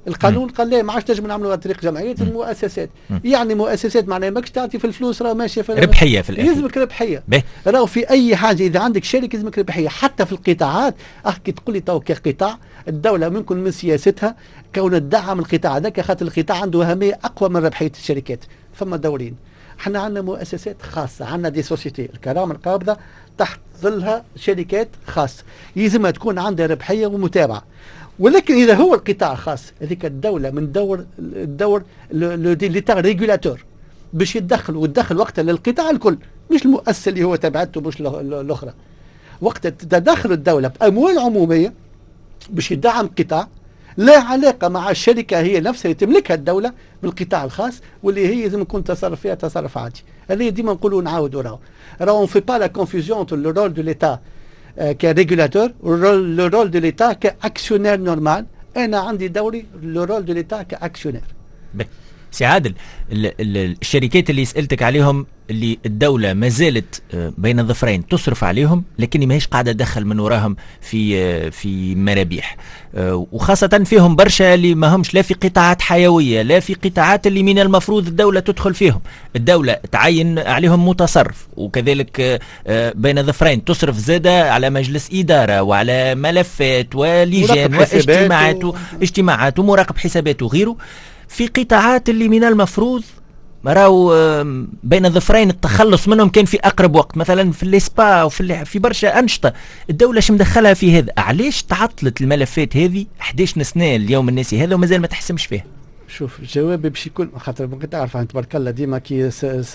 القانون قال لا ما عادش تنجم نعملوها طريق جمعيات المؤسسات. يعني مؤسسات معناها ماكش تعطي في الفلوس راه ماشيه في ربحيه في الاخر، يلزمك ربحيه. راهو في اي حاجه اذا عندك شركه يلزمك ربحيه، حتى في القطاعات. احكي تقول لي تو كقطاع الدوله ممكن من سياستها كون تدعم القطاع هذاك خاطر القطاع عنده اهميه اقوى من ربحيه الشركات. فما دورين، احنا عندنا مؤسسات خاصه، عندنا دي سوسيتي الكرامه القابضه تحت ظلها شركات خاصه يلزمها تكون عندها ربحيه ومتابعه. ولكن اذا هو القطاع الخاص هذيك الدوله من دور الدور ليتا ريغولاتور باش يتدخل ويتدخل وقتها للقطاع الكل، مش المؤسسه اللي هو تبعته مش الاخرى. وقت تدخل الدوله باموال عموميه باش يدعم قطاع لا علاقه مع الشركه هي نفسها اللي تملكها الدوله بالقطاع الخاص واللي هي لازم يكون تصرف فيها تصرف عادي. هذه ديما نقولوا نعاودوا راهو راهو اون في با لا كونفوزيون انتر لو رول دو ليتا كريغولاتور ولو رول دو ليتا كاكسيونير نورمال. انا عندي دوري لو رول دو ليتا كاكسيونير. سي عادل، الشركات اللي سألتك عليهم اللي الدولة ما زالت بين الظفرين تصرف عليهم لكن ماهيش قاعدة تدخل من وراهم في في مرابيح، وخاصة فيهم برشا اللي ما همش لا في قطاعات حيوية لا في قطاعات اللي من المفروض الدولة تدخل فيهم. الدولة تعين عليهم متصرف، وكذلك بين الظفرين تصرف زادة على مجلس إدارة وعلى ملفات ولجان واجتماعات واجتماعات ومراقب حسابات وغيره. في قطاعات اللي من المفروض راهو بين الظفرين التخلص منهم كان في اقرب وقت، مثلا في الاسبا وفي في برشا انشطه الدوله ش مدخلها في هذا. علاش تعطلت الملفات هذه احد عشر سنه اليوم الناسي هذا ومازال ما تحسمش فيها؟ شوف جوابي باش يكون خاطر ما تعرف انت تبارك الله ديما كي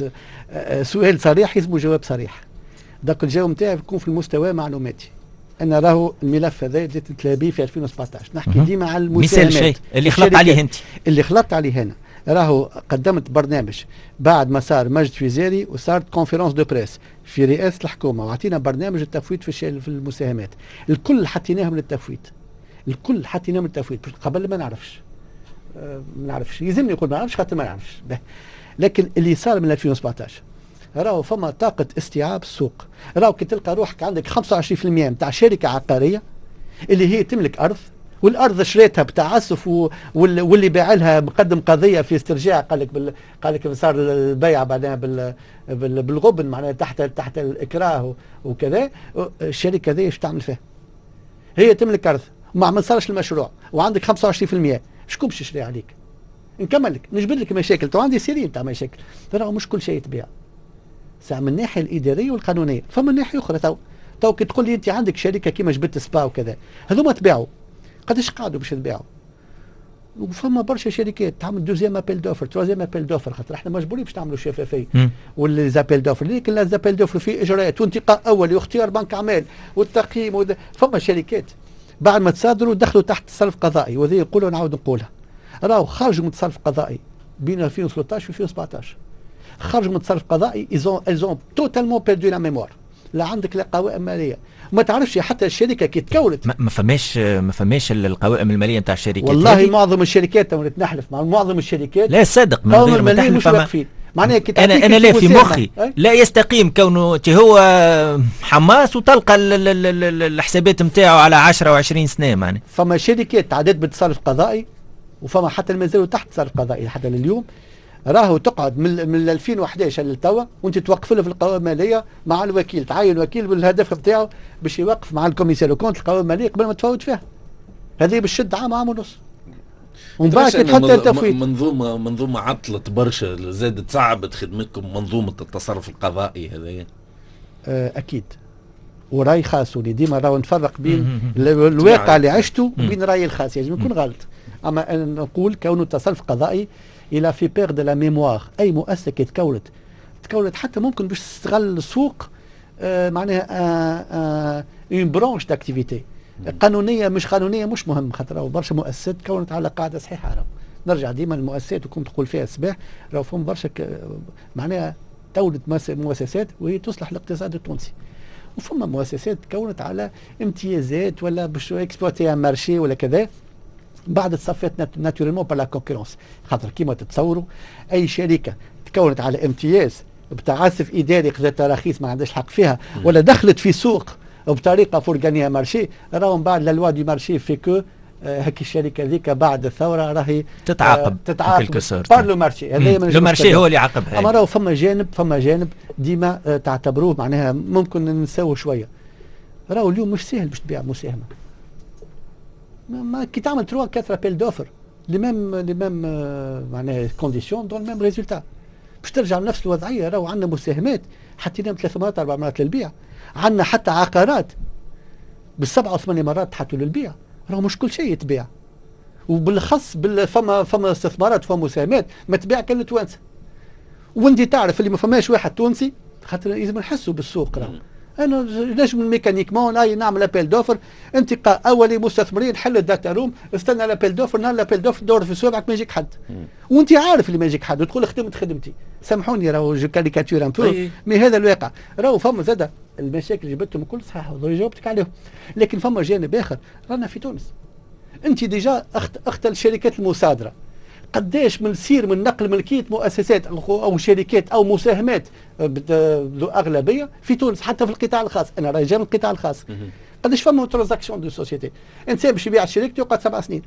سؤال صريح يسمو جواب صريح. داك الجواب نتاعي يكون في المستوى معلوماتي. انا راهو الملف هذا بديت نتلابيه في ألفين وسبعطاش. نحكي ديما على المساهمات. مثال شيء اللي خلطت عليه انت اللي خلطت عليه هنا. راهو قدمت برنامج بعد ما صار مجد فيزاري وصارت كونفيرونس دو بريس في رئاسه الحكومه وعطينا برنامج التفويض في في المساهمات. الكل حطيناهم للتفويض، الكل حطيناهم للتفويض. قبل ما نعرفش أه ما نعرفش يلزمني نقول ما نعرفش خاطر ما نعرفش. لكن اللي صار من ألفين وسبعطاش راهو فما طاقه استيعاب السوق. راهو كي تلقى روحك عندك خمسة وعشرين بالمئة نتاع شركه عقاريه اللي هي تملك ارض، والارض شريتها بتعسف واللي, واللي باع لها مقدم قضيه في استرجاع قال لك بال... قال لك صار البيع بعدها بال... بال... بالغبن معناها تحت تحت الاكراه وكذا. الشركه هذه ايش تعمل فيها؟ هي تملك ارض وما ما صارش المشروع وعندك خمسة وعشرين بالمئة شكون باش يشري عليك؟ نكمل لك نجبد لك مشاكل. تو عندي سيرين تاع مشاكل. ترى مش كل شيء يتباع ساعه من الناحيه الاداريه والقانونيه. فما ناحيه اخرى تو تو كي تقول لي انت عندك شركه كيما جبت سبا وكذا هذوما تباعوا قداش قعدوا باش يتباعوا؟ وفما برشا شركات تعمل دوزيام ابيل دوفر تروزيام ابيل دوفر خاطر احنا مجبورين باش نعملوا شفافيه ولا زابيل دوفر. لكن لا زابيل دوفر في اجراءات وانتقاء اولي واختيار بنك اعمال والتقييم وده. فما شركات بعد ما تصادروا دخلوا تحت تصرف قضائي وهذه يقولوا نعاود نقولها راهو خرجوا من تصرف قضائي بين ألفين وثلاثطاش و ألفين وسبعطاش. خرجوا من تصرف قضائي ايزون ايزون توتالمون بيردو لا ميموار. لا عندك لا قوائم ماليه ما تعرفش حتى الشركه كي تكونت ما فماش ما فماش القوائم الماليه نتاع الشركات. والله هذه. معظم الشركات تو نتنحلف مع معظم الشركات لا صدق من غير ما تحلف. مش واقفين معناها كي انا انا لا في مخي لا يستقيم كونه هو حماس وتلقى الحسابات نتاعو على عشرة وعشرين سنه. معناها فما شركات تعدت بتصرف قضائي وفما حتى مازالوا تحت تصرف قضائي حتى لليوم. راهو تقعد من من ألفين وأحد عشر للتوا وانت توقف له في القوائم الماليه مع الوكيل تعين وكيل بالهدف نتاعو باش يوقف مع الكوميسير كونت القوائم الماليه قبل ما تفوت فيها. هذه بالشد عام عام ونص ومن بعد تحط التفويض. منظومه منظومه عطلت برشا زادت صعبت خدمتكم منظومه التصرف القضائي هذايا. اكيد وراي خاص ولي ديما راهو نفرق بين الواقع اللي عشته وبين رايي الخاص. يجب يكون غلط اما أن نقول كونه التصرف القضائي الى في بير دو لا ميموار. اي مؤسسه كي تكونت تكونت حتى ممكن باش تستغل السوق آه معناها اون برونش داكتيفيتي قانونيه مش قانونيه مش مهم خاطر راهو برشا مؤسسات تكونت على قاعده صحيحه. راهو نرجع ديما المؤسسات وكنت تقول فيها الصباح راهو فهم برشا معناها تولد مؤسسات وهي تصلح الاقتصاد التونسي وفما مؤسسات تكونت على امتيازات ولا باش اكسبلوتي مارشي ولا كذا بعد تصفيت ناتوريلمون بار لا كونكورونس. خاطر كيما تتصوروا اي شركه تكونت على امتياز بتعسف اداري خذت تراخيص ما عندهاش حق فيها ولا دخلت في سوق بطريقه فور غانيا مارشي راهم بعد لا لوا دي مارشي في كو هكي الشركه ذيك بعد الثوره راهي تتعاقب آه تتعاقب بار لو مارشي. هذا لو مارشي هو اللي يعاقبها. اما راهو فما جانب فما جانب ديما آه تعتبروه معناها ممكن نساوي شويه. راهو اليوم مش سهل باش تبيع مساهمه. ما كي تعمل ثلاثة أربعة ابيل دوفر لي ميم لي ميم آه معناها كونديسيون دون ميم ريزولتا باش ترجع لنفس الوضعيه. راهو عندنا مساهمات حطيناهم ثلاث مرات اربع مرات للبيع. عندنا حتى عقارات بالسبعه وثمانيه مرات حطوا للبيع. راهو مش كل شيء يتباع. وبالخص بال فما فما استثمارات فما مساهمات ما تبيع كان توانسه. وانت تعرف اللي ما فماش واحد تونسي خاطر لازم نحسوا بالسوق. راهو انا نجم ميكانيكمون اي نعمل ابيل دوفر انتقاء اولي مستثمرين حل الداتا روم استنى الابيل دوفر نعمل الابيل دوفر دور في سوبعك ما يجيك حد. وانت عارف اللي ما يجيك حد وتقول خدمت خدمتي. سامحوني راهو جو كاريكاتور ان بو مي هذا الواقع. راهو فما زاد المشاكل اللي جبتهم الكل صحيح جاوبتك عليهم. لكن فما جانب اخر رانا في تونس. انت ديجا اخت اخت الشركات المصادره قداش من سير من نقل ملكيه مؤسسات او شركات او مساهمات ذو اغلبيه في تونس حتى في القطاع الخاص. انا راجل من القطاع الخاص. قداش فما ترانزاكسيون دو سوسيتي انسان باش يبيع شركته يقعد سبع سنين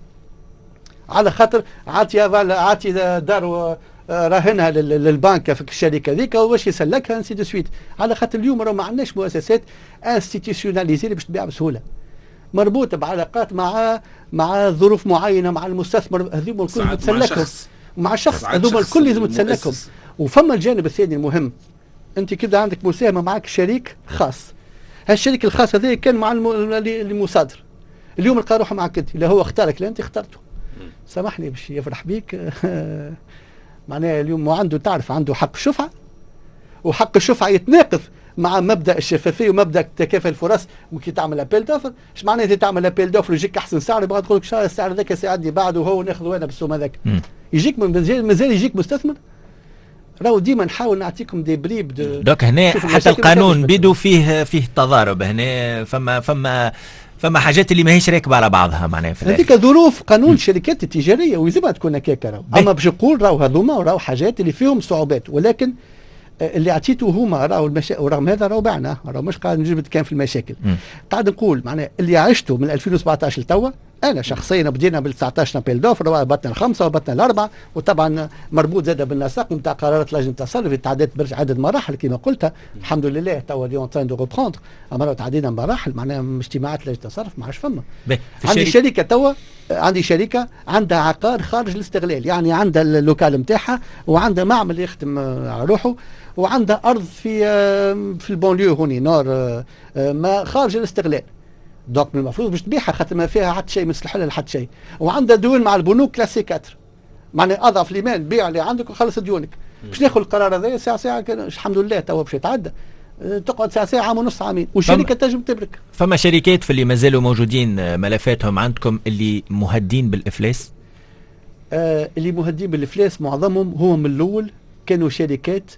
على خاطر عاطي عاطي دار راهنها للبنك في الشركه ذيك واش يسلكها انسي دو سويت. على خاطر اليوم راه ما عندناش مؤسسات انستيتيوشناليزي باش تبيع بسهوله مربوطه بعلاقات مع مع ظروف معينه مع المستثمر. هذوما الكل متسلكهم مع شخص هذوما الكل لازم تسلكهم. وفما الجانب الثاني المهم انت كده عندك مساهمه معك شريك خاص. هالشريك الخاص هذا كان مع المصادر اليوم لقى روحه معك انت لا هو اختارك لا انت اخترته. سامحني باش يفرح بيك معناها اليوم عنده تعرف عنده حق الشفعه وحق الشفعه يتناقض مع مبدا الشفافيه ومبدا تكافؤ الفرص. وكي تعمل ابيل دوفر ايش معناه انت تعمل ابيل دوفر يجيك احسن سعر يبغى تقول لك السعر ذاك ساعدني بعده وهو ناخذه انا بالسوم هذاك يجيك مازال يجيك مستثمر. راهو ديما نحاول نعطيكم دي بريب دوك هنا حتى القانون بيدو فيه فيه تضارب. هنا فما فما فما حاجات اللي ماهيش راكبه على بعضها معناها في هذيك ظروف قانون الشركات التجاريه ولازمها تكون هكاك. راهو اما باش نقول راهو هذوما راهو حاجات اللي فيهم صعوبات ولكن اللي عطيته هما راهو المشاكل. ورغم هذا راهو بعنا راهو مش قاعد نجبد كان في المشاكل. قاعد نقول معناها اللي عشته من ألفين وسبعطاش لتوا. انا شخصيا بدينا بال تسعطاش نابيل دوفر وهبطنا الخمسه وهبطنا الاربعه وطبعا مربوط زاد بالنسق نتاع قرارات لجنه التصرف اللي تعديت برج عدد مراحل كما قلت. الحمد لله توا اليوم تاين دو ريبروندر اما تعدينا مراحل معناها اجتماعات لجنه التصرف ما عادش فما. عندي شركه توا عندي شركه عندها عقار خارج الاستغلال يعني عندها اللوكال نتاعها وعندها معمل يخدم على روحه وعندها ارض في في البونليو هوني نور ما خارج الاستغلال. دونك من المفروض باش تبيعها خاطر ما فيها حتى شيء مثل حل حتى شيء. وعندها ديون مع البنوك كلاسي أربعة معناها اضعف الايمان بيع اللي عندك وخلص ديونك. باش ناخذ القرار هذا ساعه ساعه الحمد لله توا باش يتعدى تقعد ساعه ساعه عام ونص عامين والشركه تنجم تبرك. فما شركات في اللي مازالوا موجودين ملفاتهم عندكم اللي مهدين بالافلاس؟ آه اللي مهدين بالافلاس معظمهم هو من الاول كانوا شركات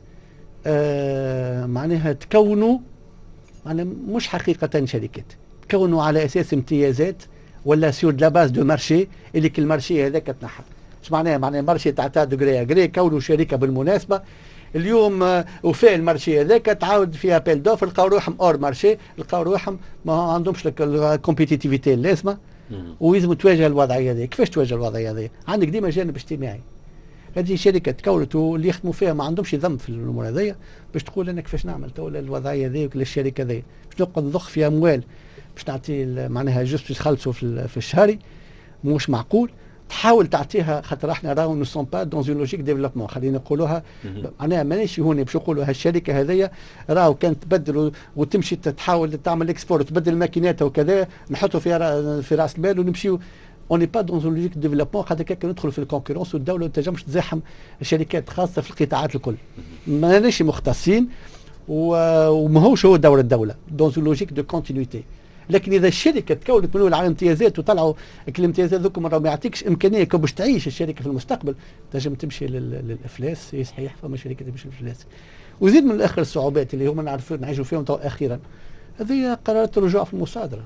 آه معناها تكونوا معناها مش حقيقه شركات تكونوا على اساس امتيازات ولا سور لا باز دو مارشي اللي كل مارشي هذاك تنحى. اش معناها معناها مارشي تاع تاع دوغري اغري كونوا شركه بالمناسبه اليوم آه وفاء المارشي هذاك تعاود فيها ابيل دوفر لقاو روحهم اور مارشي لقاو روحهم ما عندهمش الكومبيتيتيفيتي اللازمه ويلزم تواجه الوضعيه هذه. كيفاش تواجه الوضعيه هذه؟ عندك ديما جانب اجتماعي. هذه شركه تكونت واللي يخدموا فيها ما عندهمش ذنب في الامور هذيا باش تقول انا كيفاش نعمل تو الوضعيه هذه ولا الشركه هذه باش نقعد نضخ في اموال باش نعطي معناها جوست باش يخلصوا في, في الشهري مش معقول. تحاول تعطيها خاطر احنا راهو نو سون با دون اون لوجيك ديفلوبمون خلينا نقولوها معناها مانيش هون باش نقولوا هالشركه هذيا راهو كانت تبدل وتمشي تحاول تعمل اكسبور وتبدل ماكيناتها وكذا نحطوا فيها في راس المال ونمشيو اوني با دون اون لوجيك ديفلوبمون خاطر كيك ندخلوا في الكونكورونس والدوله ما تنجمش تزاحم شركات خاصه في القطاعات الكل. ماناش مختصين وماهوش هو دور الدوله دون اون لوجيك دو كونتينيتي. لكن اذا الشركه تكونت من على امتيازات وطلعوا الامتيازات ذوك مره ما يعطيكش امكانيه كي باش تعيش الشركه في المستقبل تنجم تمشي للافلاس. صحيح فما شركات تمشي للافلاس. وزيد من الاخر الصعوبات اللي هما نعرفوا نعيشوا فيهم اخيرا هذه قرارات الرجوع في المصادره.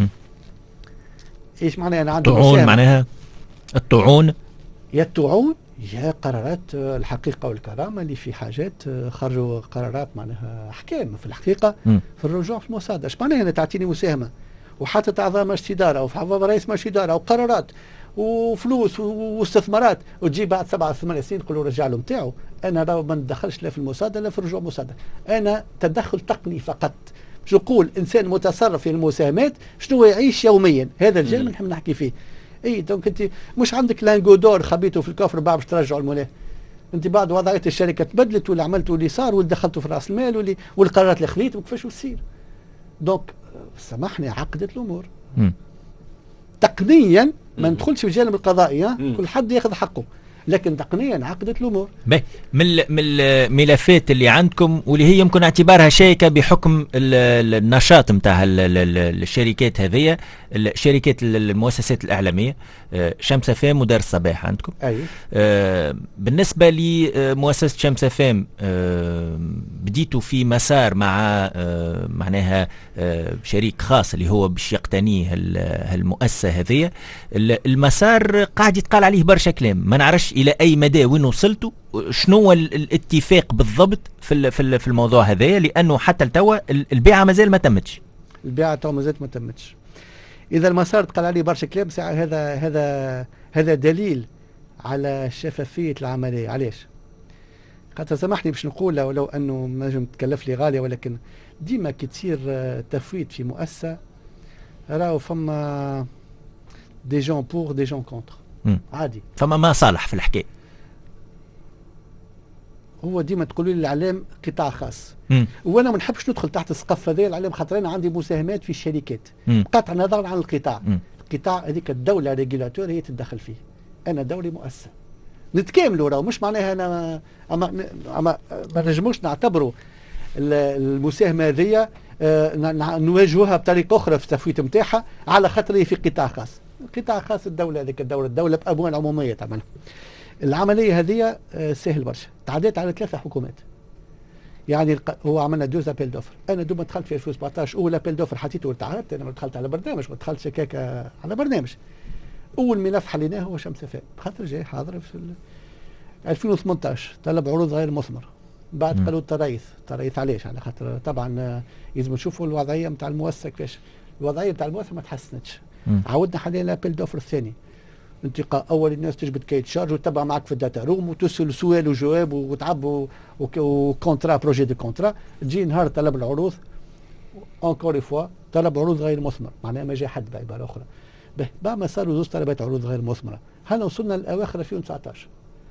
ايش معناها انا عندي طعون معناها الطعون يا الطعون يا قرارات الحقيقه والكرامه اللي في حاجات خرجوا قرارات معناها احكام في الحقيقه م. في الرجوع في المصادره. ايش معناها انا تعطيني مساهمه وحطت اعضاء مجلس اداره وحطت رئيس مجلس اداره وقرارات وفلوس واستثمارات، وتجي بعد سبعة ثمان سنين تقول له رجع له نتاعو. انا راه ما ندخلش لا في المصادره لا في رجوع مصادره، انا تدخل تقني فقط. باش نقول انسان متصرف في المساهمات شنو يعيش يوميا، هذا الجانب نحب نحكي فيه. اي دونك انت مش عندك لانجو دور خبيته في الكفر بعد باش ترجعوا المولاه، انت بعد وضعيه الشركه تبدلت واللي عملته واللي صار واللي دخلته في راس المال واللي والقرارات اللي خذيت وكيفاش تصير. دونك سامحني عقدت الامور م. تقنيا ما ندخلش في الجانب القضائي، كل حد ياخذ حقه، لكن تقنيا عقدت الامور. باهي، من من الملفات اللي عندكم واللي هي يمكن اعتبارها شائكه بحكم النشاط نتاع الشركات هذه، الشركات المؤسسات الاعلاميه، شمس فام ودار الصباح عندكم. اي آه بالنسبه لمؤسسه شمس فام، آه بديتوا في مسار مع آه معناها آه شريك خاص اللي هو باش يقتنيه المؤسسه هذه. المسار قاعد يتقال عليه برشا كلام، ما نعرفش الى اي مدى وين وصلتوا، شنو هو الاتفاق بالضبط في في الموضوع هذايا، لانه حتى لتوا البيعه مازال ما تمتش. البيعه تو مازال ما تمتش. اذا المسار تقال عليه برشا كلام ساعه، هذا هذا هذا دليل على شفافيه العمليه. علاش؟ خاطر سامحني باش نقول لو, لو انه نجم تكلف لي غاليه، ولكن ديما كي تصير تفويت في مؤسسه راهو فما دي جون بور دي جون كونتر، عادي، فما ما صالح في الحكايه. هو ديما تقولوا لي الاعلام قطاع خاص، مم. وانا ما نحبش ندخل تحت السقف هذا الاعلام، خاطر انا عندي مساهمات في الشركات بقطع نظرا عن القطاع. مم. القطاع هذيك الدوله ريجولاتور هي تتدخل فيه، انا دوري مؤسسه نتكاملوا، راهو مش معناها انا اما اما ما نجموش نعتبروا المساهمه هذه اه نواجهوها بطريقه اخرى في التفويت نتاعها على خاطر هي في قطاع خاص. قطاع خاص الدوله هذيك الدوله الدوله باموال عموميه تعملها. العمليه هذه سهل برشا، تعديت على ثلاثه حكومات. يعني هو عملنا دوز ابيل دوفر، انا دوما دخلت في ألفين وسبعطاش اول ابيل دوفر حطيته وتعهدت، انا ما دخلت على برنامج، ما دخلتش هكاك على برنامج. اول ملف حليناه هو شمس فام، خاطر جاي حاضر في ألفين وثمانطاش طلب عروض غير مثمر، بعد قالوا التريث، التريث علاش؟ على خاطر طبعا لازم نشوفوا الوضعيه نتاع المؤسسه كيفاش، الوضعيه نتاع المؤسسه ما تحسنتش. عاودنا حاليا الابيل دوفر الثاني، انتقاء اول الناس تجبد كي تشارج وتتبع معك في الداتا روم وتسال سؤال وجواب وتعب وكونترا بروجي دو كونترا، تجي نهار طلب العروض اونكور فوا طلب عروض غير مثمر، معناها ما جاء حد بعباره اخرى. به بعد ما صاروا زوج طلبات عروض غير مثمره، هل وصلنا لاواخر ألفين وتسعطاش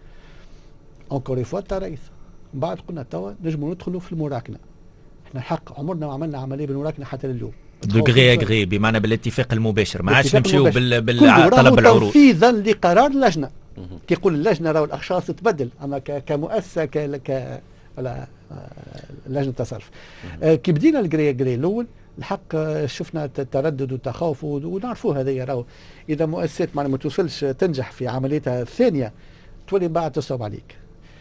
اونكور فوا التريث، بعد قلنا توا نجموا ندخلوا في المراكنه. احنا الحق عمرنا ما عملنا عمليه بالمراكنه حتى لليوم، دوغري اغري بمعنى بالاتفاق المباشر، ما عادش نمشيو بالطلب العروض تنفيذا لقرار اللجنه. كي يقول اللجنه راهو الاشخاص تبدل، اما كمؤسسه ك ك ولا لجنه تصرف. آه كي بدينا الجري اغري الاول الحق شفنا تردد وتخوف ونعرفوا هذايا، راهو اذا مؤسسات ما توصلش تنجح في عمليتها الثانيه تولي بعد تصعب عليك.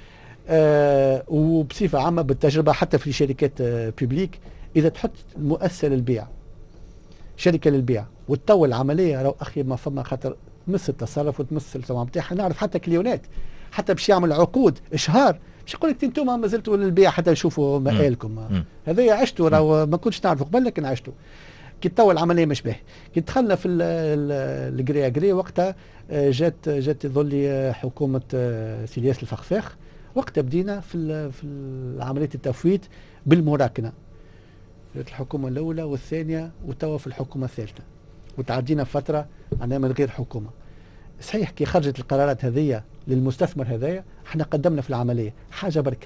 آه وبصفه عامه بالتجربه حتى في شركات آه بيبليك، اذا تحط المؤسسه للبيع شركه للبيع وتطول العمليه، راهو اخي ما فما، خاطر تمس التصرف وتمس السمعه نتاعها. نعرف حتى كليونات حتى باش يعمل عقود اشهار باش يقول لك انتم ما زلتوا للبيع حتى نشوفوا مآلكم. هذا عشتوا، راهو ما كنتش نعرفوا قبل لكن عشتوا. كي تطول العمليه مش باهي. كي دخلنا في الجري اجري وقتها جات جات ظل حكومه سي ياسر الفخفاخ، وقتها بدينا في في عمليه التفويت بالمراكنه. الحكومه الاولى والثانيه وتوا في الحكومه الثالثه، وتعدينا فتره انا من غير حكومه. صحيح كي خرجت القرارات هذه للمستثمر هذايا احنا قدمنا في العمليه حاجه بركه،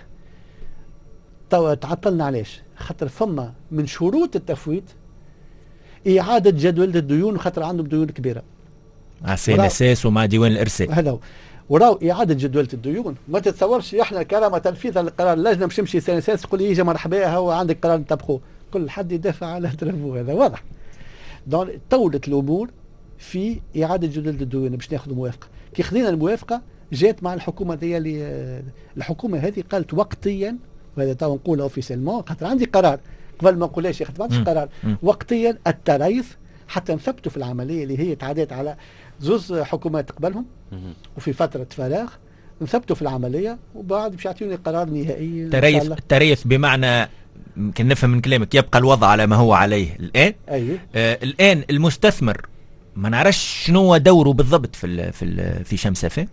توا تعطلنا. علاش؟ خاطر فما من شروط التفويت اعاده جدول الديون، خاطر عندهم ديون كبيره على سي اساس ومع ديوان الارسال. هذا وراو اعاده جدوله الديون. ما تتصورش احنا كرامه تنفيذا للقرار اللجنه باش نمشي سي اساس تقول لي يجي مرحبا هو عندك قرار نطبقوه، كل حد يدافع على ترفو، هذا واضح. دون طولت الامور في اعاده جدول الديون باش ناخذ موافقه. كي خذينا الموافقه جات مع الحكومه دي اللي الحكومه هذه قالت وقتيا، وهذا تو نقوله اوفيسيلمون خاطر عندي قرار قبل ما نقولهاش، ما عنديش قرار وقتيا التريث حتى نثبتوا في العمليه اللي هي تعديت على زوز حكومات قبلهم وفي فتره فراغ، نثبتوا في العمليه وبعد باش يعطيوني قرار نهائي. تريث التريث بمعنى يمكن نفهم من كلامك يبقى الوضع على ما هو عليه الآن. أيوه. آه الآن المستثمر ما نعرفش شنو هو دوره بالضبط في ال في ال في شمس أفام.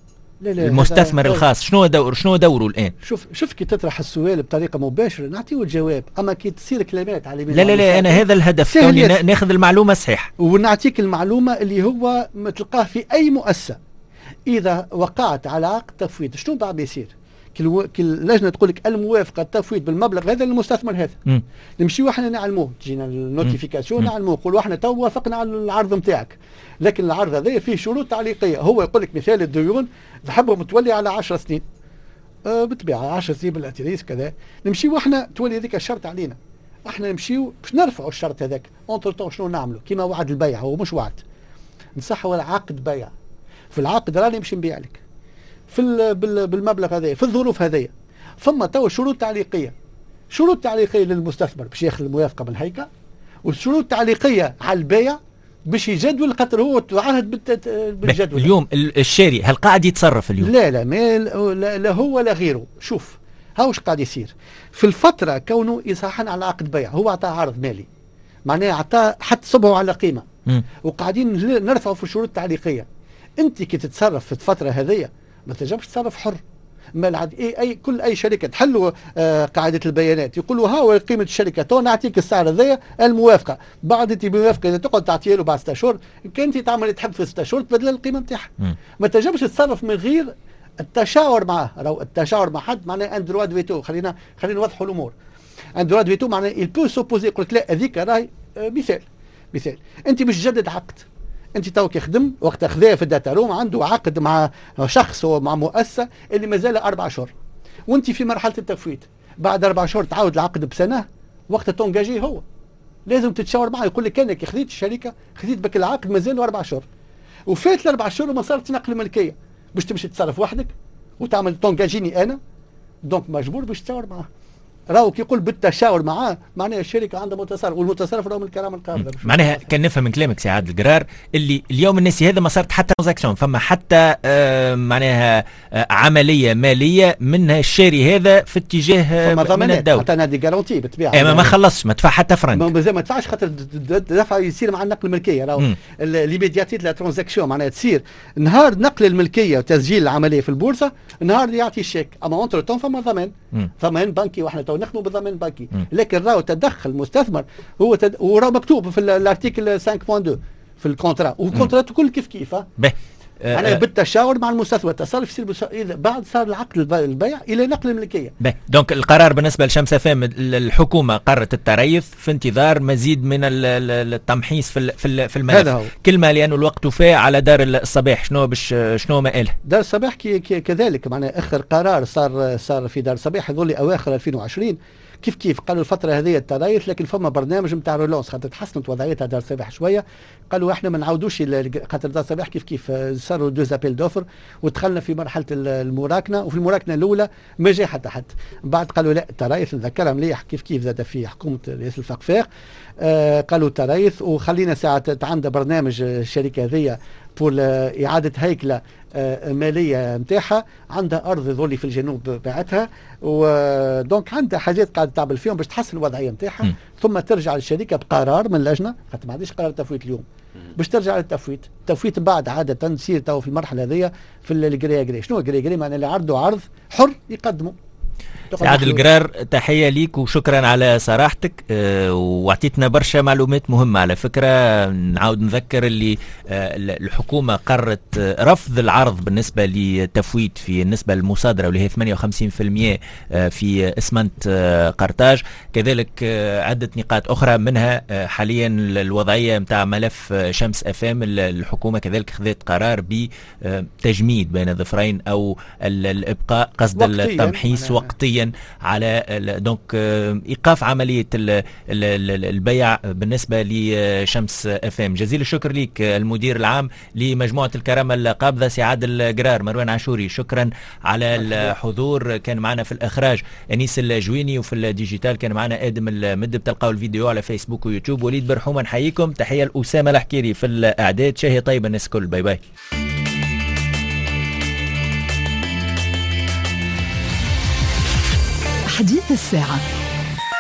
لا لا المستثمر الخاص شنو دوره شنو دوره الآن؟ شوف شوف كي تطرح السؤال بطريقة مباشرة نعطيه الجواب، أما كي تصير كلمات على لا لا لا أنا هذا الهدف كوني ناخذ المعلومة صحيح ونعطيك المعلومة اللي هو ما تلقاه في أي مؤسسة. إذا وقعت على عقد تفويض شنو بعد يصير؟ كل اللجنه تقول لك الموافقه التفويض بالمبلغ هذا للمستثمر هذا. م. نمشيو احنا نعلموه، تجينا النوتيفيكاسيون نعلموه نقولوا احنا تو وافقنا على العرض نتاعك، لكن العرض هذا فيه شروط تعليقيه. هو يقول لك مثال الديون تحبهم تولي على عشر سنين، أه بالطبيعه عشر سنين بالاتريس كذا، نمشيو احنا تولي هذيك الشرط علينا، احنا نمشيو باش نرفعوا الشرط هذاك. اونتر طون شنو نعملوا؟ كيما وعد البيع، هو مش وعد نصحوا على عقد بيع، في العقد راني نمشي نبيع لك في بالمبلغ هذا في الظروف هذه. ثم تو شروط تعليقيه، شروط تعليقيه للمستثمر باش ياخذ الموافقه من الهيئه، وشروط تعليقيه على البيع باش يجدول خاطر هو تعهد بالجدول. اليوم الشاري هل قاعد يتصرف اليوم؟ لا لا ما لا, لا هو لا غيره. شوف هاوش قاعد يصير في الفتره كونه يصحن على عقد بيع، هو عطاه عرض مالي معناه عطاه حتى صبه على قيمه، م. وقاعدين نرفعوا في الشروط التعليقيه. انت كي تتصرف في الفتره هذه ما تنجمش تصرف حر. ما العد اي اي كل اي شركه تحلوا آه قاعده البيانات يقولوا ها هو قيمه الشركه تو نعطيك السعر هذايا الموافقه، بعد انت موافقه اذا تقعد تعطيها له بعد ستة اشهر، كان انت تعمل تحب في ستة اشهر تبدل القيمه نتاعها. ما تنجمش تتصرف من غير التشاور معاه. راهو التشاور مع حد معناه ان دروا دو فيتو. خلينا خلينا نوضحوا الامور. ان دروا دو فيتو معناه il peut s'opposer، يقول لك لا هذيك راهي آه مثال مثال انت باش تجدد عقد، انت توك يخدم وقت اخذاه في الداتا روم عنده عقد مع شخص ومع مؤسسه اللي مازال اربع اشهر، وانت في مرحله التفويت، بعد اربع اشهر تعاود العقد بسنه، وقت تونجاجي هو لازم تتشاور معه. يقول لك كانك خذيت الشركه خذيت بك العقد مازال اربع اشهر، وفات الاربع اشهر وما صارت نقل ملكيه، باش تمشي تتصرف وحدك وتعمل تونجاجيني انا، دونك مجبور باش تشاور معه. راهو كي يقول بالتشاور معاه معناها الشركه عندها متصرف، والمتصرف راهو من الكرامه القابضه. معناها كان نفهم من كلامك سي عادل القرار اللي اليوم الناسي هذا ما صارت حتى ترانزاكسيون، فما حتى آه معناها آه عمليه ماليه منها الشاري هذا في اتجاه آه من الدوله. حتى نادي جارونتي بالطبيعه اما ما خلصش ما دفع حتى فرنك. مازال ما دفعش خاطر دفع يصير مع النقل الملكيه. راهو ليميدياتيت لا ترانزاكسيون معناها تصير نهار نقل الملكيه وتسجيل العمليه في البورصه، نهار يعطي الشيك. اما اونتر طون فما ضمان ضمان بنكي، واحنا تو نخدموا بالضمان البنكي، لكن راهو تدخل مستثمر هو تد... وراهو مكتوب في الارتيكل خمسة فاصلة اثنين في الكونترا، والكونترات كل كيف كيف يعني أه بالتشاور مع المستثمر. التصرف يصير بش... بعد صار العقد البيع الى نقل الملكيه. دونك القرار بالنسبه لشمس أفام الحكومه قررت التريث في انتظار مزيد من التمحيص في في الملف. كلمه لانه الوقت وفاء على دار الصباح، شنو باش شنو مآلها؟ دار الصباح كي كي كذلك معناها اخر قرار صار صار في دار الصباح هذول اواخر ألفين وعشرين كيف كيف قالوا الفتره هذه التريث، لكن فما برنامج نتاع رولونس خاطر تحسنت وضعيتها دار الصباح شويه. قالوا احنا ما نعاودوش خاطر دار الصباح كيف كيف صاروا دو زابيل دوفر ودخلنا في مرحله المراكنه، وفي المراكنه الاولى ما جاء حتى حد. بعد قالوا لا التريث نذكرها مليح كيف كيف زاد في حكومه رئيس الفقفاق آه قالوا التريث، وخلينا ساعه عندها برنامج الشركه هذه بور اعاده هيكله آه ماليه نتاعها، عندها ارض ذولي في الجنوب باعتها، ودونك عندها حاجات قاعده تعمل فيهم باش تحسن الوضعيه نتاعها، ثم ترجع للشركه بقرار من لجنه خاطر ما عنديش قرار تفويت اليوم باش ترجع للتفويت. التفويت بعد عاده تصير تو في المرحله هذه في الجري جري. شنو الجري جري؟ معناها اللي عرضوا عرض حر يقدموا. عادل القرار تحية ليك وشكرا على صراحتك أه واعطيتنا برشا معلومات مهمة. على فكرة نعاود نذكر اللي أه الحكومة قررت رفض العرض بالنسبة للتفويت في النسبة المصادرة واللي هي ثمانية وخمسين بالمئة في اسمنت أه قرطاج. كذلك أه عدة نقاط أخرى منها أه حاليا الوضعية متاع ملف شمس أفام. الحكومة كذلك خذت قرار بتجميد بين ظفرين أو الإبقاء قصد التمحيص وقتيا على دونك ايقاف عمليه البيع بالنسبه لشمس أفام. جزيل الشكر ليك المدير العام لمجموعه الكرامه القابضه سي عادل القرار. مروان عاشوري شكرا على الحضور. كان معنا في الاخراج انيس الجويني، وفي الديجيتال كان معنا ادم المد. بتلقاو الفيديو على فيسبوك ويوتيوب. وليد برحومه نحييكم. تحيه لاسامه الحكيري في الاعداد. شهي طيب الناس الكل. باي باي. حديث الساعة.